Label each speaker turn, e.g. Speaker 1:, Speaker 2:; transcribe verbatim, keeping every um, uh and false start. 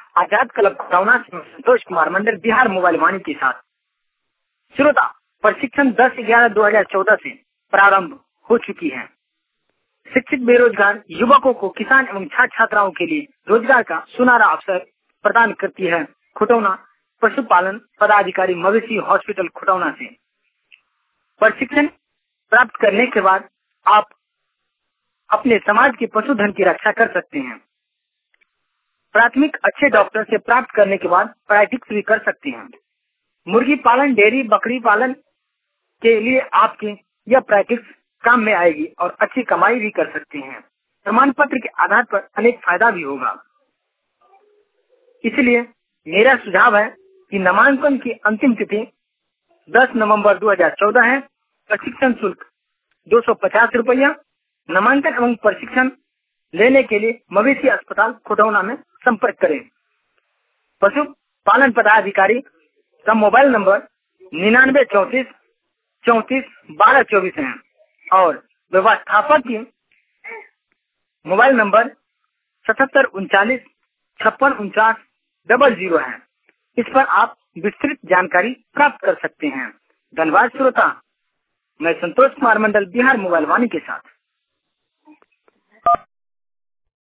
Speaker 1: आजाद club Khutauna से Santosh Kumar Mandal, Bihar mobile Vani के साथ। श्रोता, प्रशिक्षण दस ग्यारह दो हजार चौदह से प्रारंभ हो चुकी है। शिक्षित बेरोजगार युवकों को किसान एवं छात्र छात्राओं के लिए रोजगार का सुनहरा अवसर प्रदान करती है खुटौना पशुपालन पदाधिकारी मवेशी हॉस्पिटल खुटौना से। प्रशिक्षण प्राप्त करने के बाद आप अपने समाज के पशुधन की रक्षा कर सकते हैं। प्राथमिक अच्छे डॉक्टर से प्राप्त करने के बाद प्रैक्टिस भी कर सकते हैं। मुर्गी पालन, डेयरी, बकरी पालन के लिए आपके यह प्रैक्टिस काम में आएगी और अच्छी कमाई भी कर सकते हैं। प्रमाण पत्र के आधार पर अनेक फायदा भी होगा। इसलिए मेरा सुझाव है कि नामांकन की अंतिम तिथि दस नवंबर दो हजार चौदह है। प्रशिक्षण शुल्क दो सौ पचास रुपया। नामांकन एवं प्रशिक्षण लेने के लिए मवेशी अस्पताल खुटौना में संपर्क करें। पशु पालन पदाधिकारी का मोबाइल नंबर निन्यानवे चौतीस चौतीस बारह चौबीस है और व्यवस्थापक की मोबाइल नंबर सतहत्तर उनचालीस छप्पन उनचास डबल जीरो है। इस पर आप विस्तृत जानकारी प्राप्त कर सकते हैं। धन्यवाद श्रोता, मैं संतोष कुमार मंडल, बिहार मोबाइल वाणी के साथ।